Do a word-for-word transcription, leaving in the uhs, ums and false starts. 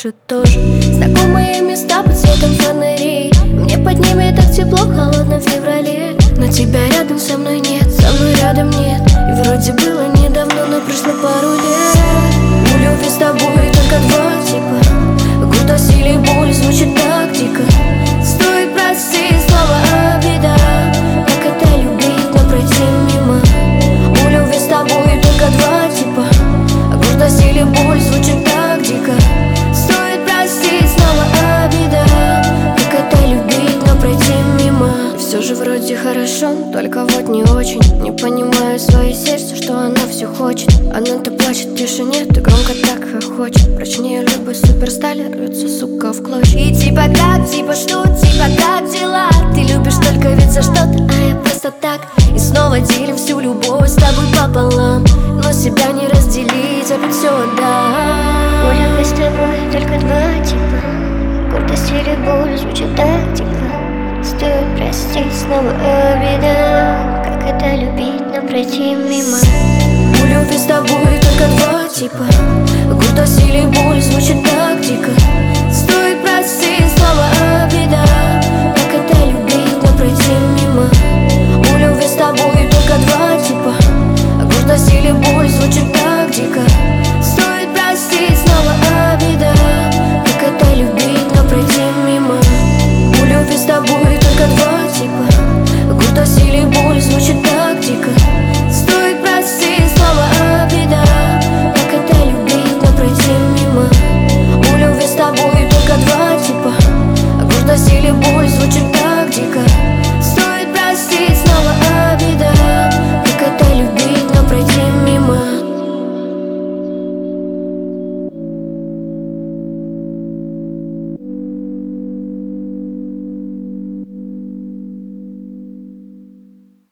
дышит тоже. Знакомые места под светом фонарей, мне под ними так тепло в холодном феврале. Но тебя рядом со мной нет, со мной рядом нет. И вроде было недавно, но прошло пару лет. У любви с тобой только два типа, грусть или боль звучит так дико. Стоит простить слово обида, как это любить, но пройти мимо. У любви с тобой только два типа, грусть или боль звучит так дико. Стоит простить снова обида, как это любить, но пройти мимо. И все же вроде хорошо, только вот не очень. Не понимаю свое сердце, что оно все хочет. Оно-то плачет в тишине, ты громко так хохочет. Прочнее любой суперстали, рвется, сука, в клочья. И типа как, типа что, типа как дела? Ты любишь только ведь за что-то, а я просто так. И снова делим всю любовь с тобой пополам, но себя не разделить, опять все отдам. У любви с тобой только два типа, гордость или боль звучит так типа. Стоит простить снова обида, как это любить, но пройти мимо. У любви с тобой только два типа,